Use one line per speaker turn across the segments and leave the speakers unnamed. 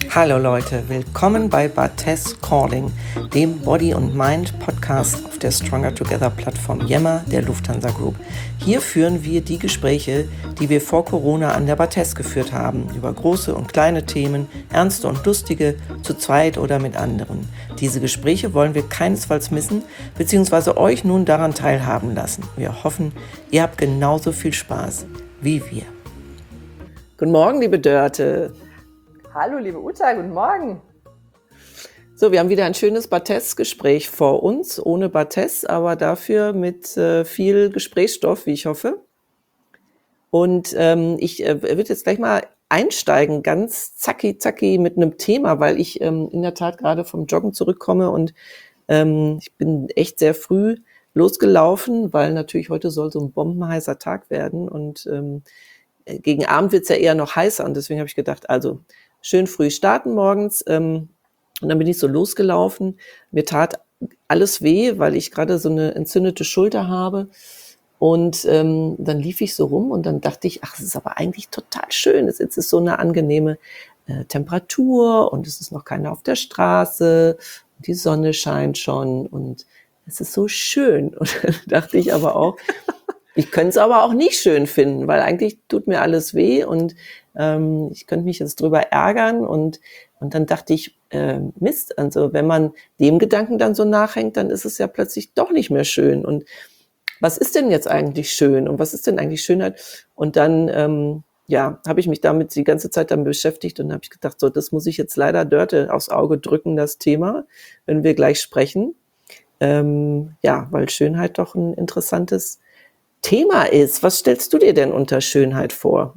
Hallo Leute, willkommen bei Barthes Calling, dem Body and Mind Podcast auf der Stronger Together Plattform Yammer der Lufthansa Group. Hier führen wir die Gespräche, die wir vor Corona an der Barthes geführt haben, über große und kleine Themen, ernste und lustige, zu zweit oder mit anderen. Diese Gespräche wollen wir keinesfalls missen, beziehungsweise euch nun daran teilhaben lassen. Wir hoffen, ihr habt genauso viel Spaß wie wir. Guten Morgen, liebe Dörte.
Hallo, liebe Uta, guten Morgen.
So, wir haben wieder ein schönes Barthes-Gespräch vor uns, ohne Barthes, aber dafür mit viel Gesprächsstoff, wie ich hoffe. Und ich würde jetzt gleich mal einsteigen, ganz zacki mit einem Thema, weil ich in der Tat gerade vom Joggen zurückkomme und ich bin echt sehr früh losgelaufen, weil natürlich heute soll so ein bombenheißer Tag werden und gegen Abend wird's ja eher noch heißer und deswegen habe ich gedacht, also schön früh starten morgens. Und dann bin ich so losgelaufen. Mir tat alles weh, weil ich gerade so eine entzündete Schulter habe. Und dann lief ich so rum und dann dachte ich, ach, es ist aber eigentlich total schön. Jetzt ist so eine angenehme Temperatur und es ist noch keiner auf der Straße. Und die Sonne scheint schon und es ist so schön. Und dann dachte ich aber auch, ich könnte es aber auch nicht schön finden, weil eigentlich tut mir alles weh und ich könnte mich jetzt drüber ärgern und dann dachte ich, Mist, also wenn man dem Gedanken dann so nachhängt, dann ist es ja plötzlich doch nicht mehr schön. Und was ist denn jetzt eigentlich schön und was ist denn eigentlich Schönheit? Und dann habe ich mich damit die ganze Zeit dann beschäftigt und habe ich gedacht, so, das muss ich jetzt leider Dörte aufs Auge drücken, das Thema, wenn wir gleich sprechen. Weil Schönheit doch ein interessantes Thema ist. Was stellst du dir denn unter Schönheit vor?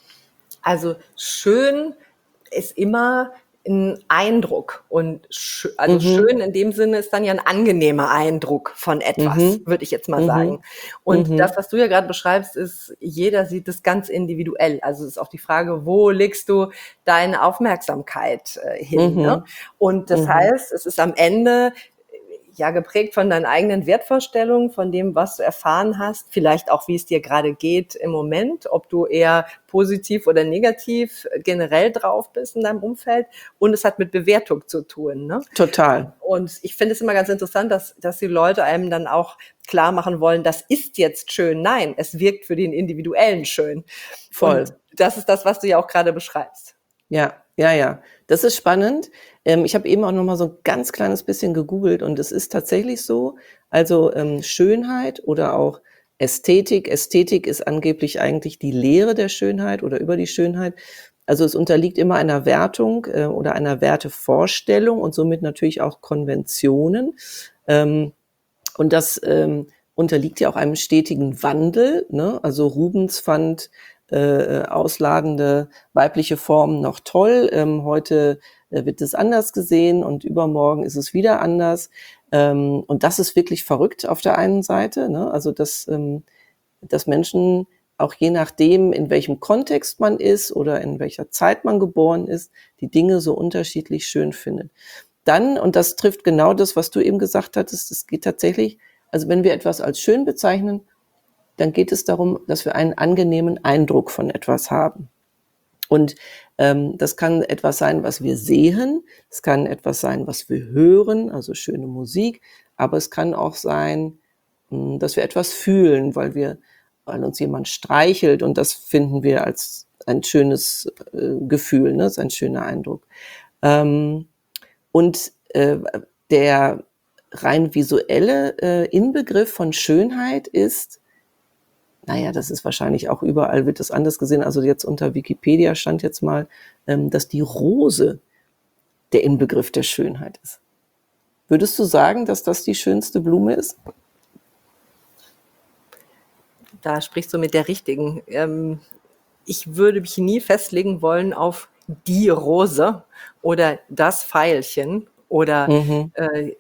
Also schön ist immer ein Eindruck und schön in dem Sinne ist dann ja ein angenehmer Eindruck von etwas, würde ich jetzt mal sagen. Und das, was du ja gerade beschreibst, ist, jeder sieht es ganz individuell. Also es ist auch die Frage, wo legst du deine Aufmerksamkeit hin? Ne? Und das heißt, es ist am Ende ja geprägt von deinen eigenen Wertvorstellungen, von dem, was du erfahren hast, vielleicht auch, wie es dir gerade geht im Moment, ob du eher positiv oder negativ generell drauf bist in deinem Umfeld. Und es hat mit Bewertung zu tun. Ne?
Total.
Und ich finde es immer ganz interessant, dass die Leute einem dann auch klar machen wollen, das ist jetzt schön. Nein, es wirkt für den Individuellen schön.
Voll.
Und das ist das, was du ja auch gerade beschreibst.
Ja. Das ist spannend. Ich habe eben auch noch mal so ein ganz kleines bisschen gegoogelt und es ist tatsächlich so, also Schönheit oder auch Ästhetik. Ästhetik ist angeblich eigentlich die Lehre der Schönheit oder über die Schönheit. Also es unterliegt immer einer Wertung oder einer Wertevorstellung und somit natürlich auch Konventionen. Und das unterliegt ja auch einem stetigen Wandel. Ne? Also Rubens fand ausladende weibliche Formen noch toll. Heute wird es anders gesehen und übermorgen ist es wieder anders. Und das ist wirklich verrückt auf der einen Seite. Ne? Also dass Menschen auch je nachdem, in welchem Kontext man ist oder in welcher Zeit man geboren ist, die Dinge so unterschiedlich schön findet. Dann, und das trifft genau das, was du eben gesagt hattest, es geht tatsächlich, also wenn wir etwas als schön bezeichnen, dann geht es darum, dass wir einen angenehmen Eindruck von etwas haben. Und das kann etwas sein, was wir sehen, es kann etwas sein, was wir hören, also schöne Musik, aber es kann auch sein, dass wir etwas fühlen, weil uns jemand streichelt und das finden wir als ein schönes Gefühl, ne? Das ist ein schöner Eindruck. Der rein visuelle Inbegriff von Schönheit ist, naja, das ist wahrscheinlich auch überall, wird das anders gesehen. Also jetzt unter Wikipedia stand jetzt mal, dass die Rose der Inbegriff der Schönheit ist. Würdest du sagen, dass das die schönste Blume ist?
Da sprichst du mit der Richtigen. Ich würde mich nie festlegen wollen auf die Rose oder das Veilchen oder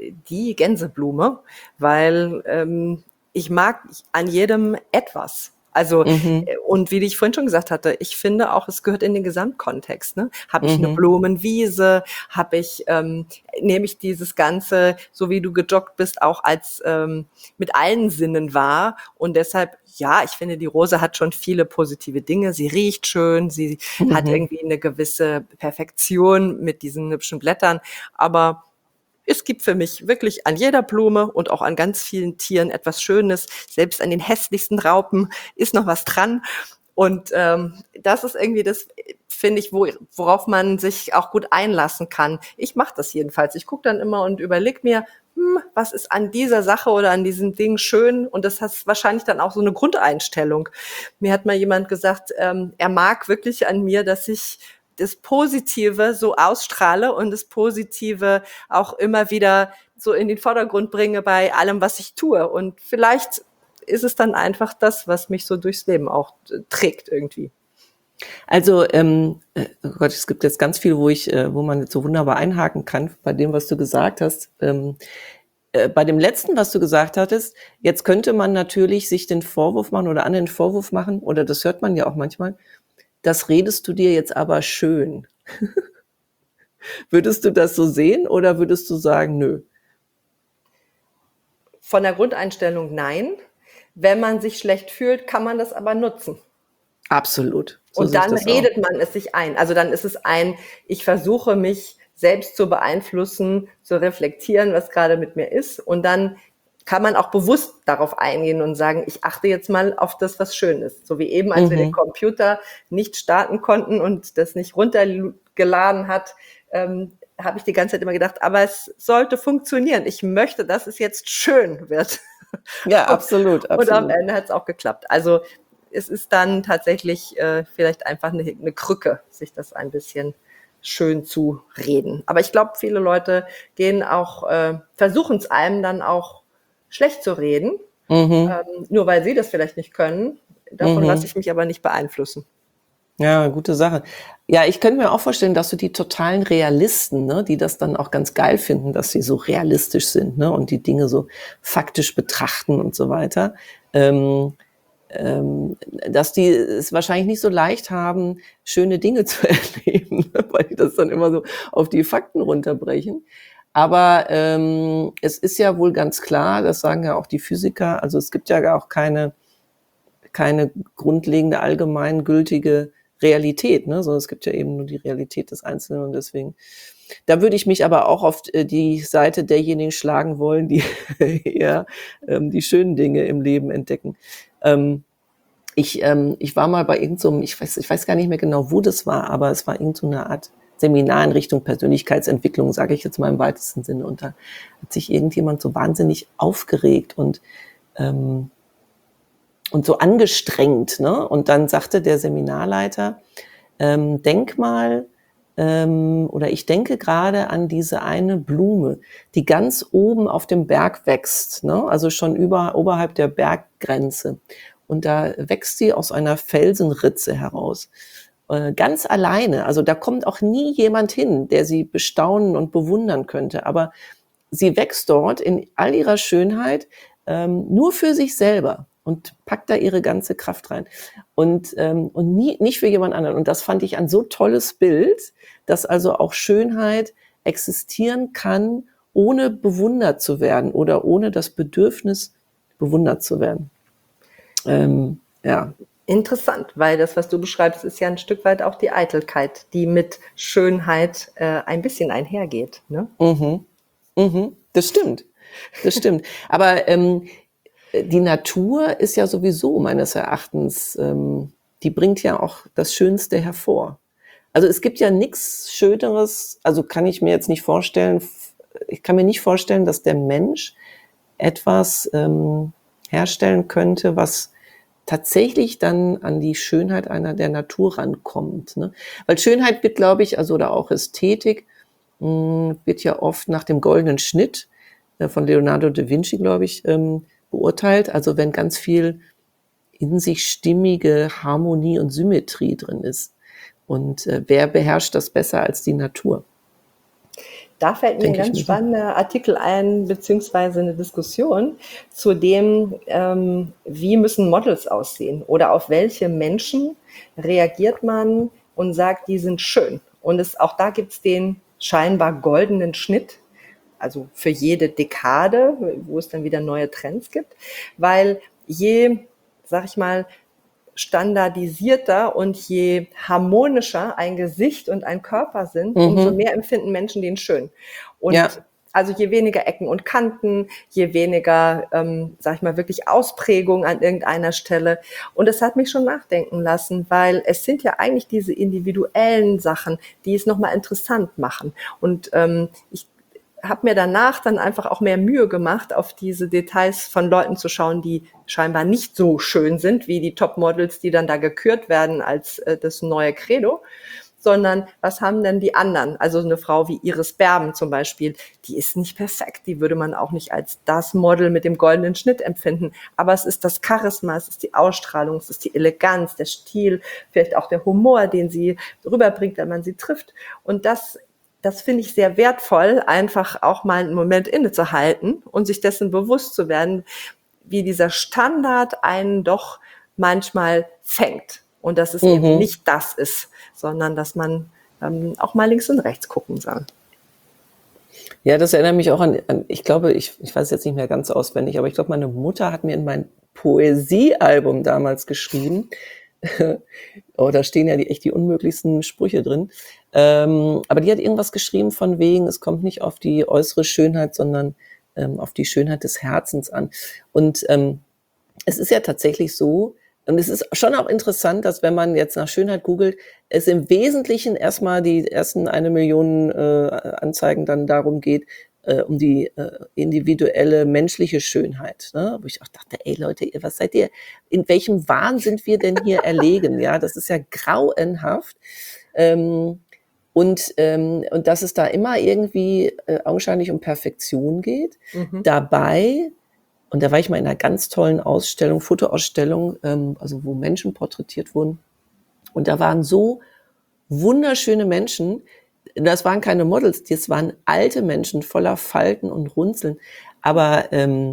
die Gänseblume, weil ich mag an jedem etwas. Also,
Mhm.
und wie ich vorhin schon gesagt hatte, ich finde auch, es gehört in den Gesamtkontext, ne? Habe ich eine
Mhm.
Blumenwiese? Nehme ich dieses Ganze, so wie du gejoggt bist, auch als mit allen Sinnen wahr? Und deshalb, ja, ich finde, die Rose hat schon viele positive Dinge. Sie riecht schön, sie hat
Mhm.
irgendwie eine gewisse Perfektion mit diesen hübschen Blättern, aber es gibt für mich wirklich an jeder Blume und auch an ganz vielen Tieren etwas Schönes. Selbst an den hässlichsten Raupen ist noch was dran. Und das ist irgendwie das, finde ich, worauf man sich auch gut einlassen kann. Ich mache das jedenfalls. Ich gucke dann immer und überlege mir, was ist an dieser Sache oder an diesem Ding schön? Und das hat wahrscheinlich dann auch so eine Grundeinstellung. Mir hat mal jemand gesagt, er mag wirklich an mir, dass ich das Positive so ausstrahle und das Positive auch immer wieder so in den Vordergrund bringe bei allem, was ich tue. Und vielleicht ist es dann einfach das, was mich so durchs Leben auch trägt irgendwie.
Also, oh Gott, es gibt jetzt ganz viel, wo man jetzt so wunderbar einhaken kann bei dem, was du gesagt hast. Bei dem letzten, was du gesagt hattest, jetzt könnte man natürlich sich den Vorwurf machen oder anderen den Vorwurf machen, oder das hört man ja auch manchmal, das redest du dir jetzt aber schön. Würdest du das so sehen oder würdest du sagen, nö?
Von der Grundeinstellung nein. Wenn man sich schlecht fühlt, kann man das aber nutzen.
Absolut. So
Und
sehe ich
dann
das auch.
redet man es sich ein. Also dann ist es ich versuche mich selbst zu beeinflussen, zu reflektieren, was gerade mit mir ist. Und dann kann man auch bewusst darauf eingehen und sagen, ich achte jetzt mal auf das, was schön ist. So wie eben, als wir den
Mhm.
Computer nicht starten konnten und das nicht runtergeladen hat, habe ich die ganze Zeit immer gedacht, aber es sollte funktionieren. Ich möchte, dass es jetzt schön wird.
Ja, absolut,
Und am
absolut.
Ende hat es auch geklappt. Also es ist dann tatsächlich vielleicht einfach eine Krücke, sich das ein bisschen schön zu reden. Aber ich glaube, viele Leute versuchen es einem dann auch schlecht zu reden,
Mhm.
nur weil sie das vielleicht nicht können. Davon lasse
Mhm.
ich mich aber nicht beeinflussen.
Ja, gute Sache. Ja, ich könnte mir auch vorstellen, dass so die totalen Realisten, ne, die das dann auch ganz geil finden, dass sie so realistisch sind, ne, und die Dinge so faktisch betrachten und so weiter, ähm, dass die es wahrscheinlich nicht so leicht haben, schöne Dinge zu erleben, ne, weil die das dann immer so auf die Fakten runterbrechen. Aber es ist ja wohl ganz klar, das sagen ja auch die Physiker, also es gibt ja auch keine grundlegende, allgemeingültige Realität, ne? Sondern es gibt ja eben nur die Realität des Einzelnen und deswegen. Da würde ich mich aber auch auf die Seite derjenigen schlagen wollen, die eher die schönen Dinge im Leben entdecken. Ich war mal bei ich weiß gar nicht mehr genau, wo das war, aber es war irgend so eine Art Seminar in Richtung Persönlichkeitsentwicklung, sage ich jetzt mal im weitesten Sinne. Und da hat sich irgendjemand so wahnsinnig aufgeregt und so angestrengt, ne? Und dann sagte der Seminarleiter, denk mal, oder ich denke gerade an diese eine Blume, die ganz oben auf dem Berg wächst, ne? Also schon oberhalb der Berggrenze. Und da wächst sie aus einer Felsenritze heraus. Ganz alleine. Also da kommt auch nie jemand hin, der sie bestaunen und bewundern könnte. Aber sie wächst dort in all ihrer Schönheit nur für sich selber und packt da ihre ganze Kraft rein und nicht für jemand anderen. Und das fand ich ein so tolles Bild, dass also auch Schönheit existieren kann, ohne bewundert zu werden oder ohne das Bedürfnis, bewundert zu werden. Ja.
Interessant, weil das, was du beschreibst, ist ja ein Stück weit auch die Eitelkeit, die mit Schönheit ein bisschen einhergeht. Ne?
Mhm. Mhm. Das stimmt. Das stimmt. Aber die Natur ist ja sowieso meines Erachtens, die bringt ja auch das Schönste hervor. Also es gibt ja nichts Schöneres, also kann ich mir jetzt nicht vorstellen, ich kann mir nicht vorstellen, dass der Mensch etwas herstellen könnte, was tatsächlich dann an die Schönheit einer der Natur rankommt. Ne? Weil Schönheit wird, glaube ich, also oder auch Ästhetik, wird ja oft nach dem goldenen Schnitt von Leonardo da Vinci, glaube ich, beurteilt. Also wenn ganz viel in sich stimmige Harmonie und Symmetrie drin ist. Und wer beherrscht das besser als die Natur?
Da fällt mir ein
denke ich
ganz
mir so.
spannender Artikel ein, beziehungsweise eine Diskussion zu dem, wie müssen Models aussehen oder auf welche Menschen reagiert man und sagt, die sind schön. Und auch da gibt es den scheinbar goldenen Schnitt, also für jede Dekade, wo es dann wieder neue Trends gibt, weil je, sag ich mal, standardisierter und je harmonischer ein Gesicht und ein Körper sind, umso mehr empfinden Menschen den schön. Und
Ja,
also je weniger Ecken und Kanten, je weniger, sag ich mal, wirklich Ausprägung an irgendeiner Stelle. Und es hat mich schon nachdenken lassen, weil es sind ja eigentlich diese individuellen Sachen, die es nochmal interessant machen. Und ich habe mir danach dann einfach auch mehr Mühe gemacht, auf diese Details von Leuten zu schauen, die scheinbar nicht so schön sind wie die Topmodels, die dann da gekürt werden als das neue Credo, sondern was haben denn die anderen? Also eine Frau wie Iris Berben zum Beispiel, die ist nicht perfekt, die würde man auch nicht als das Model mit dem goldenen Schnitt empfinden, aber es ist das Charisma, es ist die Ausstrahlung, es ist die Eleganz, der Stil, vielleicht auch der Humor, den sie rüberbringt, wenn man sie trifft. Und das finde ich sehr wertvoll, einfach auch mal einen Moment innezuhalten und sich dessen bewusst zu werden, wie dieser Standard einen doch manchmal fängt. Und dass es eben nicht das ist, sondern dass man auch mal links und rechts gucken soll.
Ja, das erinnert mich auch an ich glaube, ich weiß jetzt nicht mehr ganz auswendig, aber ich glaube, meine Mutter hat mir in mein Poesiealbum damals geschrieben. Oh, da stehen ja echt die unmöglichsten Sprüche drin. Aber die hat irgendwas geschrieben von wegen, es kommt nicht auf die äußere Schönheit, sondern auf die Schönheit des Herzens an. Und es ist ja tatsächlich so, und es ist schon auch interessant, dass wenn man jetzt nach Schönheit googelt, es im Wesentlichen erstmal die ersten 1 Million Anzeigen dann darum geht, um die individuelle menschliche Schönheit. Ne? Wo ich auch dachte, ey Leute, was seid ihr, in welchem Wahn sind wir denn hier erlegen? Ja, das ist ja grauenhaft. Und dass es da immer irgendwie augenscheinlich um Perfektion geht. Dabei, und da war ich mal in einer ganz tollen Ausstellung, Fotoausstellung, also wo Menschen porträtiert wurden. Und da waren so wunderschöne Menschen. Das waren keine Models, das waren alte Menschen voller Falten und Runzeln. Aber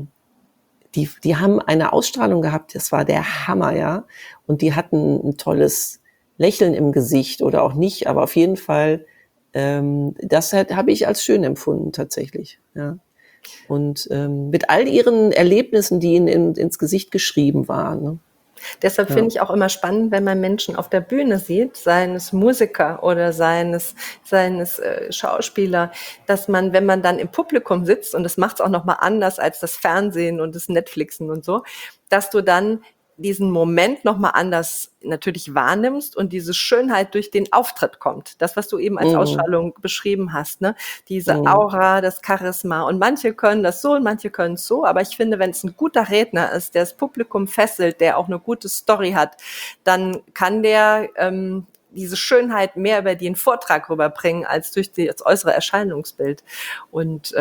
die haben eine Ausstrahlung gehabt, das war der Hammer, ja. Und die hatten ein tolles Lächeln im Gesicht oder auch nicht, aber auf jeden Fall, das habe ich als schön empfunden tatsächlich, ja. Und mit all ihren Erlebnissen, die ihnen ins Gesicht geschrieben waren. Ne?
Deshalb finde ich auch immer spannend, wenn man Menschen auf der Bühne sieht, seien es Musiker oder seien es Schauspieler, dass man, wenn man dann im Publikum sitzt, und das macht es auch nochmal anders als das Fernsehen und das Netflixen und so, dass du dann diesen Moment nochmal anders natürlich wahrnimmst und diese Schönheit durch den Auftritt kommt. Das, was du eben als Ausstrahlung beschrieben hast, ne? Diese Aura, das Charisma. Und manche können das so und manche können es so. Aber ich finde, wenn es ein guter Redner ist, der das Publikum fesselt, der auch eine gute Story hat, dann kann der diese Schönheit mehr über den Vortrag rüberbringen als durch das äußere Erscheinungsbild. Und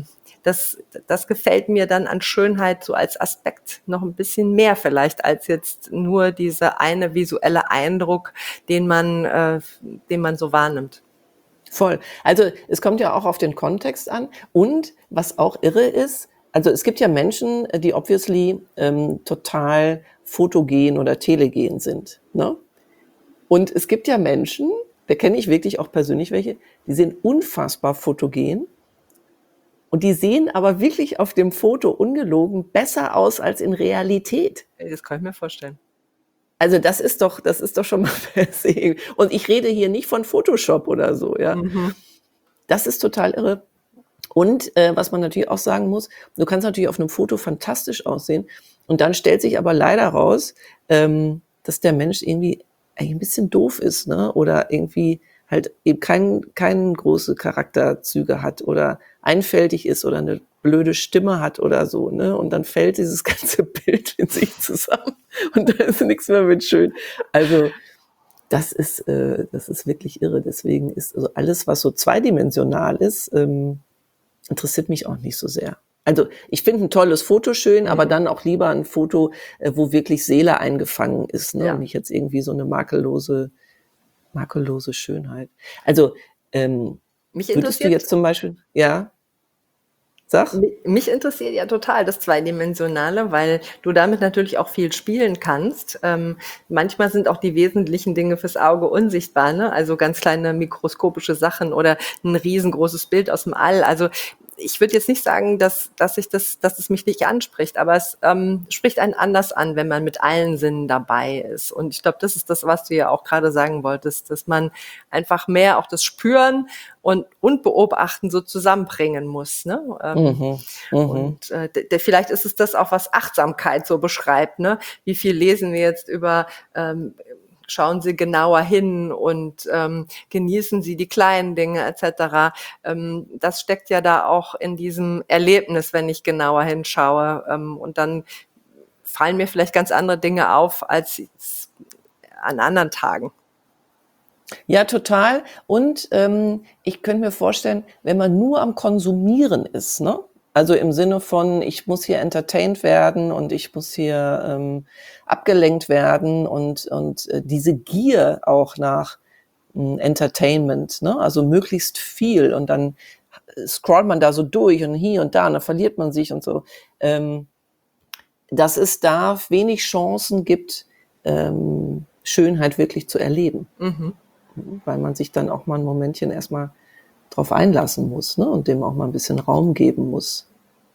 das gefällt mir dann an Schönheit so als Aspekt noch ein bisschen mehr vielleicht als jetzt nur dieser eine visuelle Eindruck, den man so wahrnimmt.
Voll. Also es kommt ja auch auf den Kontext an. Und was auch irre ist, also es gibt ja Menschen, die obviously total fotogen oder telegen sind. Ne? Und es gibt ja Menschen, da kenne ich wirklich auch persönlich welche, die sind unfassbar fotogen. Und die sehen aber wirklich auf dem Foto ungelogen besser aus als in Realität.
Das kann ich mir vorstellen.
Also das ist doch schon mal per se. Und ich rede hier nicht von Photoshop oder so, ja. Das ist total irre. Und was man natürlich auch sagen muss, du kannst natürlich auf einem Foto fantastisch aussehen. Und dann stellt sich aber leider raus, dass der Mensch irgendwie ein bisschen doof ist, ne? Oder irgendwie halt eben kein große Charakterzüge hat oder einfältig ist oder eine blöde Stimme hat oder so, ne? Und dann fällt dieses ganze Bild in sich zusammen und da ist nichts mehr mit schön. Also das ist wirklich irre. Deswegen ist also alles, was so zweidimensional ist, interessiert mich auch nicht so sehr. Also ich finde ein tolles Foto schön, aber dann auch lieber ein Foto, wo wirklich Seele eingefangen ist, ne?
Ja.
Und nicht jetzt irgendwie so eine makellose Schönheit. Also
Mich
Würdest du
interessiert
jetzt zum Beispiel, ja, sag?
Mich interessiert ja total das Zweidimensionale, weil du damit natürlich auch viel spielen kannst. Manchmal sind auch die wesentlichen Dinge fürs Auge unsichtbar, ne? Also ganz kleine mikroskopische Sachen oder ein riesengroßes Bild aus dem All. Also ich würde jetzt nicht sagen, dass es mich nicht anspricht, aber es spricht einen anders an, wenn man mit allen Sinnen dabei ist. Und ich glaube, das ist das, was du ja auch gerade sagen wolltest, dass man einfach mehr auch das Spüren und Beobachten so zusammenbringen muss. Ne?
Mhm, mhm.
Und vielleicht ist es das auch, was Achtsamkeit so beschreibt. Ne? Wie viel lesen wir jetzt über schauen Sie genauer hin und genießen Sie die kleinen Dinge etc. Das steckt ja da auch in diesem Erlebnis, wenn ich genauer hinschaue. Und dann fallen mir vielleicht ganz andere Dinge auf als an anderen Tagen.
Ja, total. Und ich könnte mir vorstellen, wenn man nur am Konsumieren ist, ne? Also im Sinne von, ich muss hier entertained werden und ich muss hier abgelenkt werden und diese Gier auch nach Entertainment, ne? Also möglichst viel und dann scrollt man da so durch und hier und da und dann verliert man sich und so. Dass es da wenig Chancen gibt, Schönheit wirklich zu erleben.
Mhm.
Weil man sich dann auch mal ein Momentchen erstmal drauf einlassen muss, ne? Und dem auch mal ein bisschen Raum geben muss.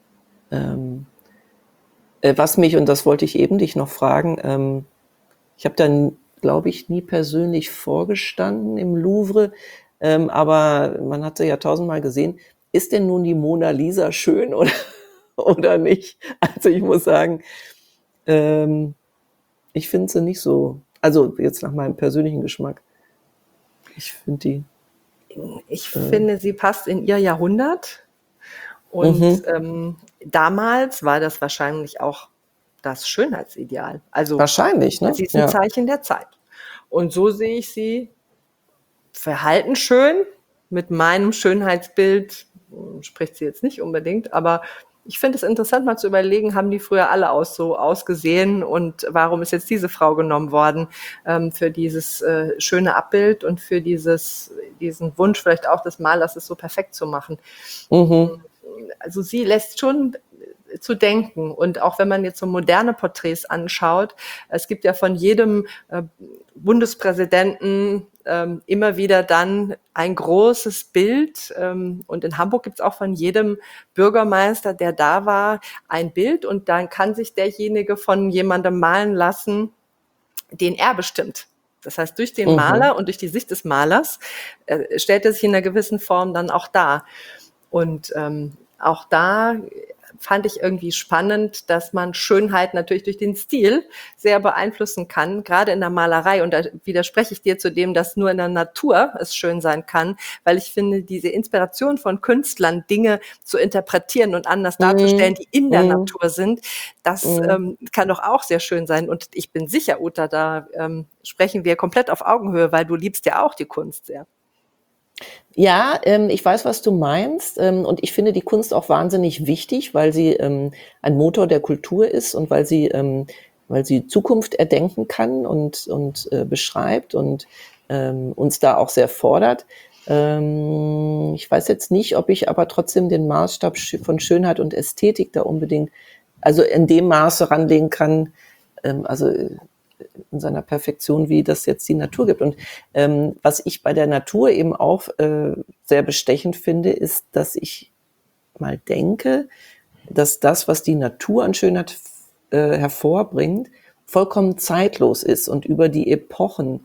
Was mich, und das wollte ich eben dich noch fragen, ich habe dann, glaube ich, nie persönlich vorgestanden im Louvre, aber man hat sie ja tausendmal gesehen. Ist denn nun die Mona Lisa schön oder nicht? Also ich muss sagen, ich finde sie nicht so, also jetzt nach meinem persönlichen Geschmack. Ich finde die.
Ich finde, sie passt in ihr Jahrhundert. Und damals war das wahrscheinlich auch das Schönheitsideal. Also
Wahrscheinlich, ne?
sie ist ein
Ja.
Zeichen der Zeit. Und so sehe ich sie verhalten schön. Mit meinem Schönheitsbild spricht sie jetzt nicht unbedingt, aber ich finde es interessant, mal zu überlegen, haben die früher alle so ausgesehen und warum ist jetzt diese Frau genommen worden für dieses schöne Abbild und für diesen Wunsch vielleicht auch des Malers, es so perfekt zu machen. Also sie lässt schon zu denken. Und auch wenn man jetzt so moderne Porträts anschaut, es gibt ja von jedem Bundespräsidenten immer wieder dann ein großes Bild. Und in Hamburg gibt es auch von jedem Bürgermeister, der da war, ein Bild. Und dann kann sich derjenige von jemandem malen lassen, den er bestimmt. Das heißt, durch den Maler und durch die Sicht des Malers stellt er sich in einer gewissen Form dann auch dar. Und auch da fand ich irgendwie spannend, dass man Schönheit natürlich durch den Stil sehr beeinflussen kann, gerade in der Malerei. Und da widerspreche ich dir zu dem, dass nur in der Natur es schön sein kann, weil ich finde, diese Inspiration von Künstlern, Dinge zu interpretieren und anders darzustellen, die in der Natur sind, das kann doch auch sehr schön sein. Und ich bin sicher, Uta, da sprechen wir komplett auf Augenhöhe, weil du liebst ja auch die Kunst sehr.
Ja, ich weiß, was du meinst. Und ich finde die Kunst auch wahnsinnig wichtig, weil sie ein Motor der Kultur ist und weil sie Zukunft erdenken kann und beschreibt und uns da auch sehr fordert. Ich weiß jetzt nicht, ob ich aber trotzdem den Maßstab von Schönheit und Ästhetik da unbedingt, also in dem Maße ranlegen kann, also in seiner Perfektion, wie das jetzt die Natur gibt. Und was ich bei der Natur eben auch sehr bestechend finde, ist, dass ich mal denke, dass das, was die Natur an Schönheit hervorbringt, vollkommen zeitlos ist und über die Epochen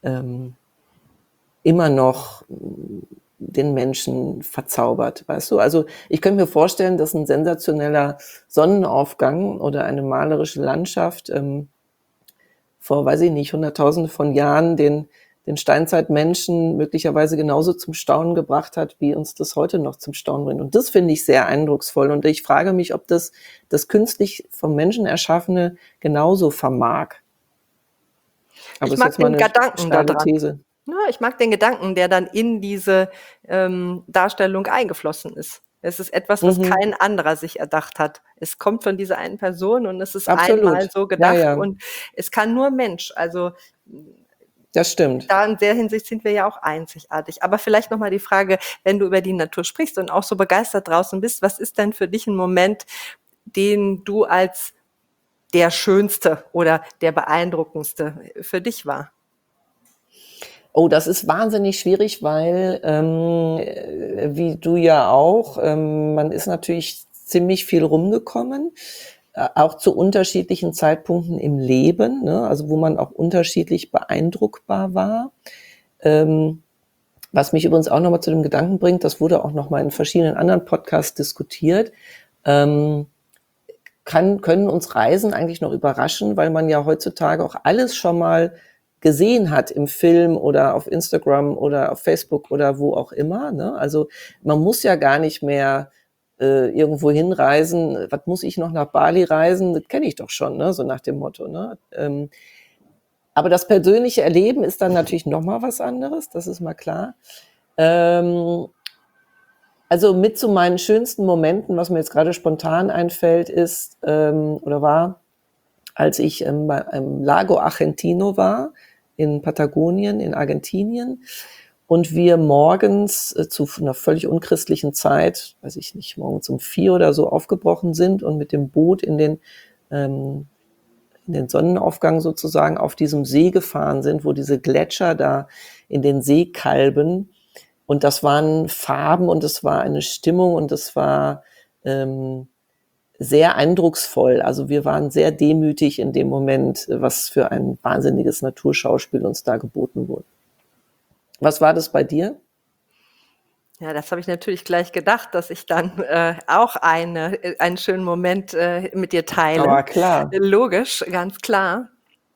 immer noch den Menschen verzaubert, weißt du? Also ich könnte mir vorstellen, dass ein sensationeller Sonnenaufgang oder eine malerische Landschaft vor, weiß ich nicht, Hunderttausende von Jahren den Steinzeitmenschen möglicherweise genauso zum Staunen gebracht hat, wie uns das heute noch zum Staunen bringt. Und das finde ich sehr eindrucksvoll. Und ich frage mich, ob das künstlich vom Menschen Erschaffene genauso vermag. Aber
Ich mag den Gedanken da dran.
These.
Ja, ich mag den Gedanken, der dann in diese Darstellung eingeflossen ist. Es ist etwas, was kein anderer sich erdacht hat. Es kommt von dieser einen Person und es ist
Absolut.
einmal so gedacht
Ja, ja.
und es kann nur Mensch. Also
Das stimmt.
Da in der Hinsicht sind wir ja auch einzigartig. Aber vielleicht nochmal die Frage, wenn du über die Natur sprichst und auch so begeistert draußen bist, was ist denn für dich ein Moment, den du als der schönste oder der beeindruckendste für dich war?
Oh, das ist wahnsinnig schwierig, weil, wie du ja auch, man ist natürlich ziemlich viel rumgekommen, auch zu unterschiedlichen Zeitpunkten im Leben, ne? Also wo man auch unterschiedlich beeindruckbar war. Was mich übrigens auch nochmal zu dem Gedanken bringt, das wurde auch nochmal in verschiedenen anderen Podcasts diskutiert, können uns Reisen eigentlich noch überraschen, weil man ja heutzutage auch alles schon mal gesehen hat im Film oder auf Instagram oder auf Facebook oder wo auch immer, ne? Also man muss ja gar nicht mehr irgendwo hinreisen. Was muss ich noch nach Bali reisen? Das kenne ich doch schon, ne? So nach dem Motto, ne? Aber das persönliche Erleben ist dann natürlich nochmal was anderes, das ist mal klar. Also mit zu meinen schönsten Momenten, was mir jetzt gerade spontan einfällt, ist oder war, als ich beim Lago Argentino war, in Patagonien, in Argentinien, und wir morgens zu einer völlig unchristlichen Zeit, weiß ich nicht, morgens um 4 oder so aufgebrochen sind und mit dem Boot in den Sonnenaufgang sozusagen auf diesem See gefahren sind, wo diese Gletscher da in den See kalben. Und das waren Farben und es war eine Stimmung und es war sehr eindrucksvoll. Also wir waren sehr demütig in dem Moment, was für ein wahnsinniges Naturschauspiel uns da geboten wurde. Was war das bei dir?
Ja, das habe ich natürlich gleich gedacht, dass ich dann auch einen schönen Moment mit dir teile.
Aber klar.
Logisch, ganz klar.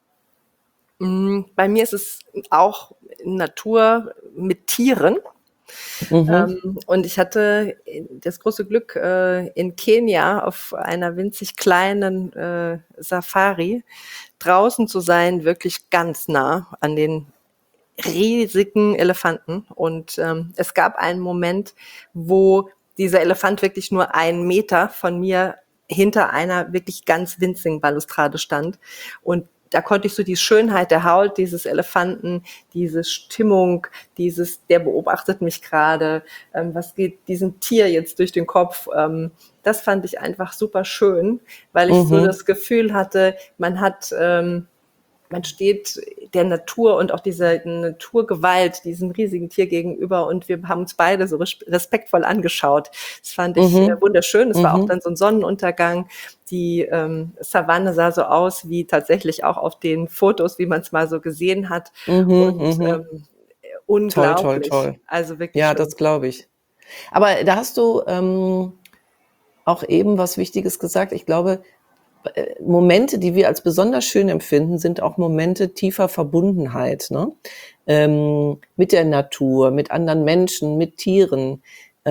Bei mir ist es auch Natur mit Tieren. Und ich hatte das große Glück, in Kenia auf einer winzig kleinen Safari draußen zu sein, wirklich ganz nah an den riesigen Elefanten. Und es gab einen Moment, wo dieser Elefant wirklich nur 1 Meter von mir hinter einer wirklich ganz winzigen Balustrade stand. Und da konnte ich so die Schönheit der Haut dieses Elefanten, diese Stimmung, der beobachtet mich gerade, was geht diesem Tier jetzt durch den Kopf, das fand ich einfach super schön, weil ich so das Gefühl hatte, man steht der Natur und auch dieser Naturgewalt, diesem riesigen Tier gegenüber, und wir haben uns beide so respektvoll angeschaut. Das fand ich wunderschön. Es war auch dann so ein Sonnenuntergang. Die Savanne sah so aus wie tatsächlich auch auf den Fotos, wie man es mal so gesehen hat. Unglaublich.
Toll.
Also wirklich
ja,
schön.
Das glaube ich. Aber da hast du auch eben was Wichtiges gesagt. Ich glaube, Momente, die wir als besonders schön empfinden, sind auch Momente tiefer Verbundenheit, ne? Mit der Natur, mit anderen Menschen, mit Tieren.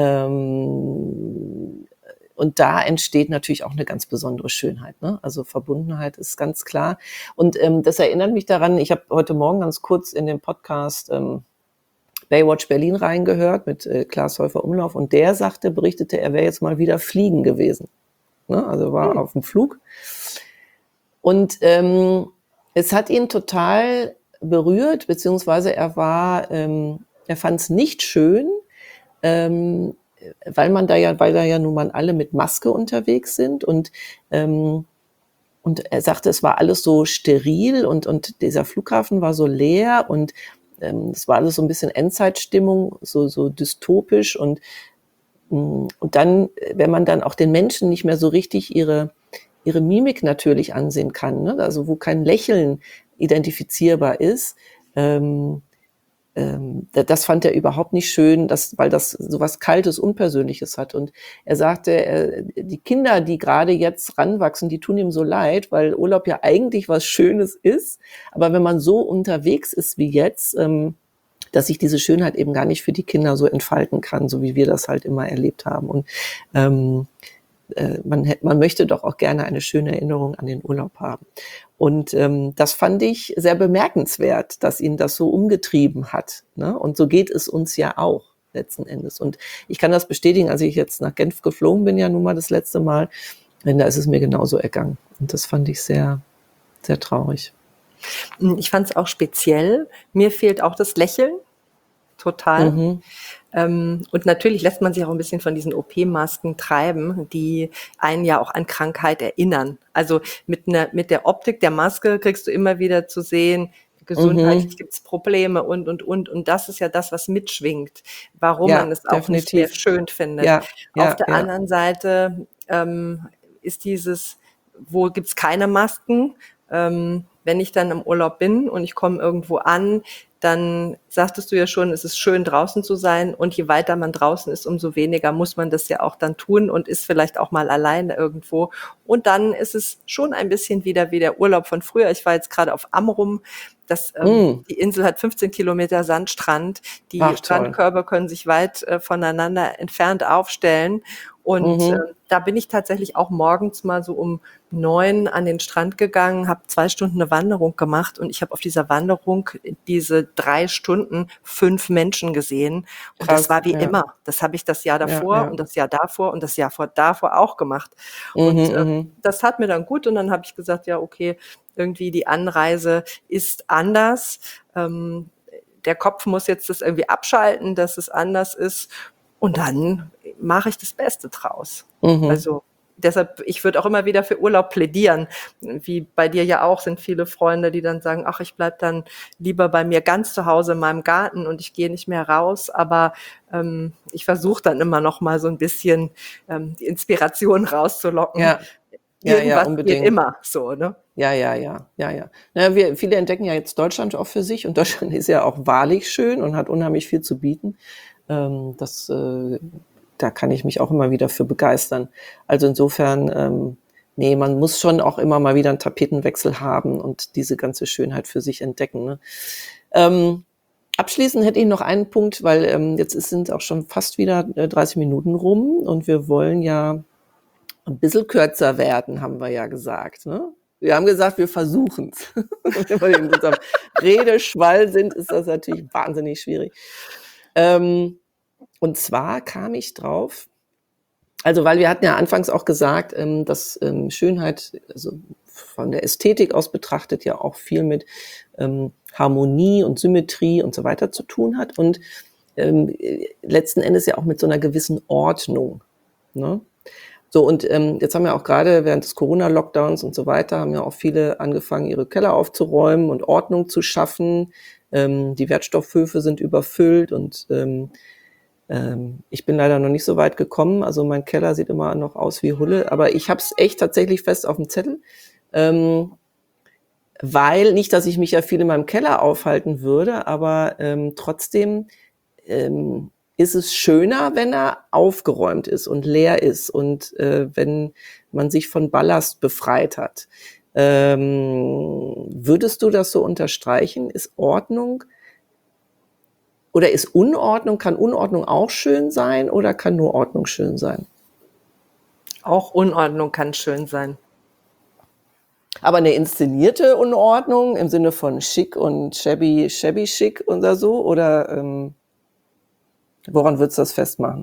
Und da entsteht natürlich auch eine ganz besondere Schönheit, ne? Also Verbundenheit ist ganz klar. Und das erinnert mich daran, ich habe heute Morgen ganz kurz in den Podcast Baywatch Berlin reingehört mit Klaas Häufer-Umlauf, und der berichtete, er wäre jetzt mal wieder fliegen gewesen. Ne? Also war auf dem Flug. Und es hat ihn total berührt, beziehungsweise er fand es nicht schön, weil da ja nun mal alle mit Maske unterwegs sind, und er sagte, es war alles so steril und dieser Flughafen war so leer, und es war alles so ein bisschen Endzeitstimmung, so dystopisch, und dann, wenn man dann auch den Menschen nicht mehr so richtig ihre Mimik natürlich ansehen kann, ne? Also wo kein Lächeln identifizierbar ist, das fand er überhaupt nicht schön, weil das so was Kaltes, Unpersönliches hat. Und er sagte, die Kinder, die gerade jetzt ranwachsen, die tun ihm so leid, weil Urlaub ja eigentlich was Schönes ist. Aber wenn man so unterwegs ist wie jetzt, dass sich diese Schönheit eben gar nicht für die Kinder so entfalten kann, so wie wir das halt immer erlebt haben. Und man möchte doch auch gerne eine schöne Erinnerung an den Urlaub haben. Und das fand ich sehr bemerkenswert, dass ihn das so umgetrieben hat, ne? Und so geht es uns ja auch letzten Endes. Und ich kann das bestätigen, als ich jetzt nach Genf geflogen bin, ja nun mal das letzte Mal, da ist es mir genauso ergangen. Und das fand ich sehr, sehr traurig.
Ich fand es auch speziell. Mir fehlt auch das Lächeln total.
Mhm.
Und natürlich lässt man sich auch ein bisschen von diesen OP-Masken treiben, die einen ja auch an Krankheit erinnern. Also mit der Optik der Maske kriegst du immer wieder zu sehen, gesundheitlich
Mhm.
gibt's Probleme und. Und das ist ja das, was mitschwingt, warum man
Ja,
es auch nicht mehr
definitiv.
schön findet.
Ja,
Auf
ja,
der
ja.
anderen Seite ist wo gibt's keine Masken? Wenn ich dann im Urlaub bin und ich komme irgendwo an, dann sagtest du ja schon, es ist schön draußen zu sein, und je weiter man draußen ist, umso weniger muss man das ja auch dann tun und ist vielleicht auch mal alleine irgendwo. Und dann ist es schon ein bisschen wieder wie der Urlaub von früher. Ich war jetzt gerade auf Amrum.
Mm.
Die Insel hat 15 Kilometer Sandstrand. Die
Ach, toll.
Strandkörbe können sich weit voneinander entfernt aufstellen. Und
Mhm.
da bin ich tatsächlich auch morgens mal so um 9 an den Strand gegangen, habe 2 Stunden eine Wanderung gemacht, und ich habe auf dieser Wanderung diese 3 Stunden 5 Menschen gesehen. Und das
Krass,
war wie
ja,
immer. Das habe ich das Jahr
ja,
davor
ja.
und das Jahr davor und das Jahr davor auch gemacht.
Mhm,
Und
mhm.
das tat mir dann gut, und dann habe ich gesagt, ja, okay, irgendwie die Anreise ist anders. Der Kopf muss jetzt das irgendwie abschalten, dass es anders ist. Und dann mache ich das Beste draus.
Mhm.
Also deshalb, ich würde auch immer wieder für Urlaub plädieren. Wie bei dir ja auch, sind viele Freunde, die dann sagen, ach, ich bleib dann lieber bei mir ganz zu Hause in meinem Garten und ich gehe nicht mehr raus. Aber ich versuche dann immer noch mal so ein bisschen die Inspiration rauszulocken.
Ja, ja, ja,
Irgendwas geht
unbedingt.
immer so, ne?
Ja, ja, ja, ja, ja. Na, viele entdecken ja jetzt Deutschland auch für sich, und Deutschland ist ja auch wahrlich schön und hat unheimlich viel zu bieten. Da kann ich mich auch immer wieder für begeistern. Also insofern, nee, man muss schon auch immer mal wieder einen Tapetenwechsel haben und diese ganze Schönheit für sich entdecken, ne? Abschließend hätte ich noch einen Punkt, weil jetzt sind auch schon fast wieder 30 Minuten rum, und wir wollen ja ein bisschen kürzer werden, haben wir ja gesagt, ne? Wir haben gesagt, wir versuchen's. Wenn wir in unserem Redeschwall sind, ist das natürlich wahnsinnig schwierig. Und zwar kam ich drauf, also weil wir hatten ja anfangs auch gesagt, dass Schönheit, also von der Ästhetik aus betrachtet, ja auch viel mit Harmonie und Symmetrie und so weiter zu tun hat, und letzten Endes ja auch mit so einer gewissen Ordnung, ne? So, und jetzt haben ja auch gerade während des Corona-Lockdowns und so weiter, haben ja auch viele angefangen, ihre Keller aufzuräumen und Ordnung zu schaffen. Die Wertstoffhöfe sind überfüllt, und ich bin leider noch nicht so weit gekommen. Also mein Keller sieht immer noch aus wie Hulle, aber ich habe es echt tatsächlich fest auf dem Zettel. Weil, nicht, dass ich mich ja viel in meinem Keller aufhalten würde, aber trotzdem ist es schöner, wenn er aufgeräumt ist und leer ist, und wenn man sich von Ballast befreit hat. Würdest du das so unterstreichen? Ist Ordnung oder ist Unordnung, kann Unordnung auch schön sein, oder kann nur Ordnung schön sein?
Auch Unordnung kann schön sein.
Aber eine inszenierte Unordnung im Sinne von schick und shabby schick oder so, oder woran würdest du das festmachen?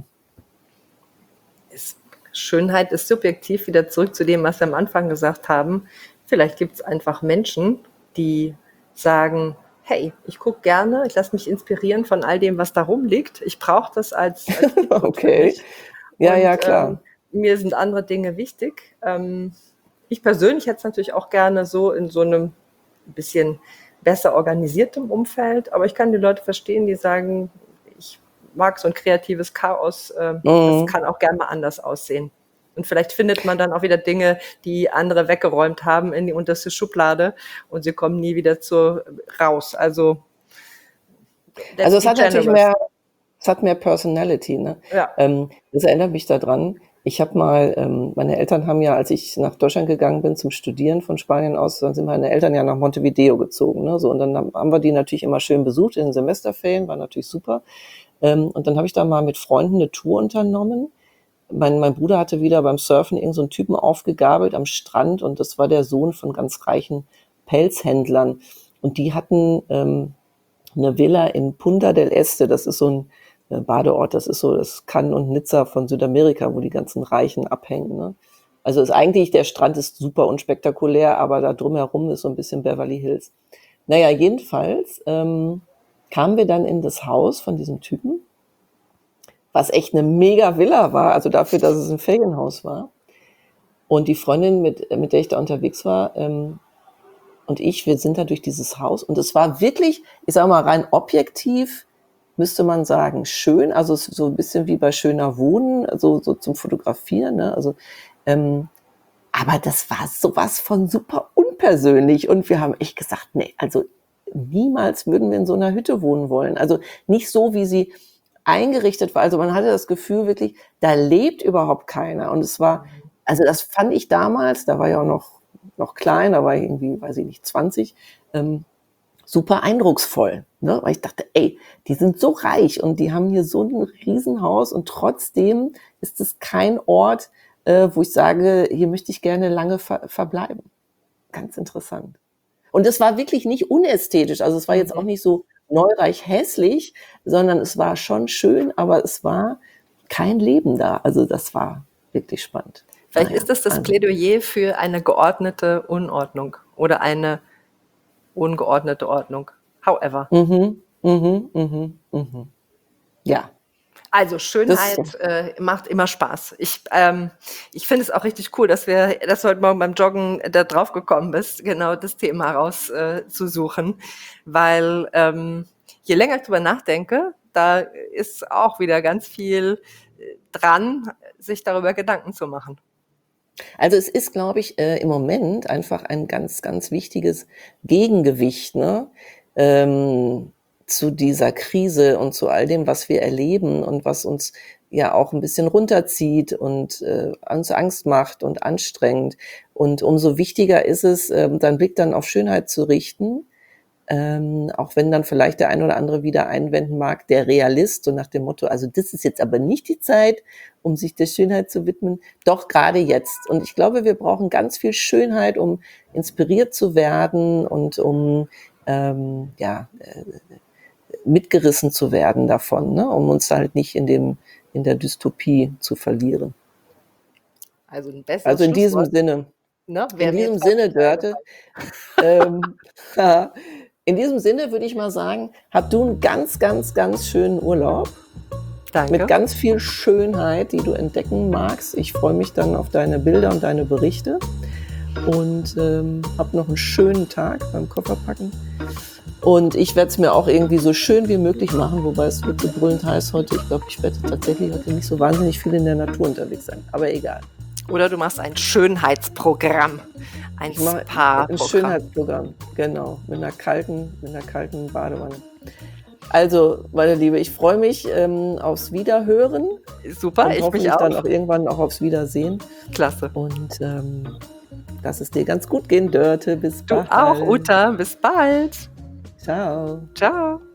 Schönheit ist subjektiv, wieder zurück zu dem, was wir am Anfang gesagt haben. Vielleicht gibt es einfach Menschen, die sagen, hey, ich gucke gerne, ich lasse mich inspirieren von all dem, was da rumliegt. Ich brauche das als Input
Okay.
für mich.
Ja,
Und
ja, klar.
mir sind andere Dinge wichtig. Ich persönlich hätte es natürlich auch gerne so in so einem bisschen besser organisiertem Umfeld, aber ich kann die Leute verstehen, die sagen, ich mag so ein kreatives Chaos, das kann auch gerne mal anders aussehen. Und vielleicht findet man dann auch wieder Dinge, die andere weggeräumt haben, in die unterste Schublade, und sie kommen nie wieder raus. Also
es hat natürlich mehr Personality, ne?
Ja.
Das erinnert mich daran. Ich habe mal, meine Eltern haben ja, als ich nach Deutschland gegangen bin zum Studieren von Spanien aus, dann sind meine Eltern ja nach Montevideo gezogen, ne? So, und dann haben wir die natürlich immer schön besucht in den Semesterferien, war natürlich super. Und dann habe ich da mal mit Freunden eine Tour unternommen. Mein Bruder hatte wieder beim Surfen irgend so einen Typen aufgegabelt am Strand, und das war der Sohn von ganz reichen Pelzhändlern. Und die hatten eine Villa in Punta del Este, das ist so ein Badeort, das ist so das Cannes und Nizza von Südamerika, wo die ganzen Reichen abhängen, ne? Also ist eigentlich, der Strand ist super unspektakulär, aber da drumherum ist so ein bisschen Beverly Hills. Naja, jedenfalls kamen wir dann in das Haus von diesem Typen, was echt eine mega Villa war, also dafür, dass es ein Ferienhaus war. Und die Freundin, mit der ich da unterwegs war, und wir sind da durch dieses Haus. Und es war wirklich, ich sage mal, rein objektiv, müsste man sagen, schön. Also es ist so ein bisschen wie bei Schöner Wohnen, so zum Fotografieren. Ne? Also, aber das war sowas von super unpersönlich. Und wir haben echt gesagt, nee, also niemals würden wir in so einer Hütte wohnen wollen. Also nicht so, wie sie eingerichtet war. Also man hatte das Gefühl wirklich, da lebt überhaupt keiner. Und es war, also das fand ich damals, da war ja auch noch klein, da war ich irgendwie, weiß ich nicht, 20, super eindrucksvoll. Ne? Weil ich dachte, ey, die sind so reich und die haben hier so ein Riesenhaus und trotzdem ist es kein Ort, wo ich sage, hier möchte ich gerne lange verbleiben. Ganz interessant. Und es war wirklich nicht unästhetisch. Also es war jetzt auch nicht so neureich hässlich, sondern es war schon schön, aber es war kein Leben da. Also das war wirklich spannend.
Vielleicht ist das Plädoyer für eine geordnete Unordnung oder eine ungeordnete Ordnung. However.
Ja.
Also Schönheit macht immer Spaß. Ich finde es auch richtig cool, dass du heute Morgen beim Joggen da drauf gekommen bist, genau das Thema rauszusuchen, weil je länger ich drüber nachdenke, da ist auch wieder ganz viel dran, sich darüber Gedanken zu machen.
Also es ist, glaube ich, im Moment einfach ein ganz, ganz wichtiges Gegengewicht, ne? Zu dieser Krise und zu all dem, was wir erleben und was uns ja auch ein bisschen runterzieht und uns Angst macht und anstrengt. Und umso wichtiger ist es, deinen Blick dann auf Schönheit zu richten, auch wenn dann vielleicht der ein oder andere wieder einwenden mag, der Realist, und nach dem Motto, also das ist jetzt aber nicht die Zeit, um sich der Schönheit zu widmen, doch gerade jetzt. Und ich glaube, wir brauchen ganz viel Schönheit, um inspiriert zu werden und um mitgerissen zu werden davon, ne? Um uns halt nicht in der Dystopie zu verlieren.
Also ein besseres
Also in diesem Sinne.
Ne?
In diesem Sinne, Dörte, in diesem Sinne würde ich mal sagen, hab du einen ganz, ganz, ganz schönen Urlaub.
Danke.
Mit ganz viel Schönheit, die du entdecken magst. Ich freue mich dann auf deine Bilder und deine Berichte. Und hab noch einen schönen Tag beim Kofferpacken. Und ich werde es mir auch irgendwie so schön wie möglich machen, wobei es wird so brüllend heiß heute. Ich glaube, ich werde tatsächlich heute nicht so wahnsinnig viel in der Natur unterwegs sein. Aber egal.
Oder du machst ein Schönheitsprogramm, ein Spa-Programm.
Ein Schönheitsprogramm, genau, mit einer kalten Badewanne. Also, meine Liebe, ich freue mich aufs Wiederhören.
Super, ich mich auch.
Dann auch irgendwann auch aufs Wiedersehen.
Klasse.
Und lass es dir ganz gut gehen, Dörte. Bis bald.
Du auch, Uta. Bis bald.
Ciao.
Ciao.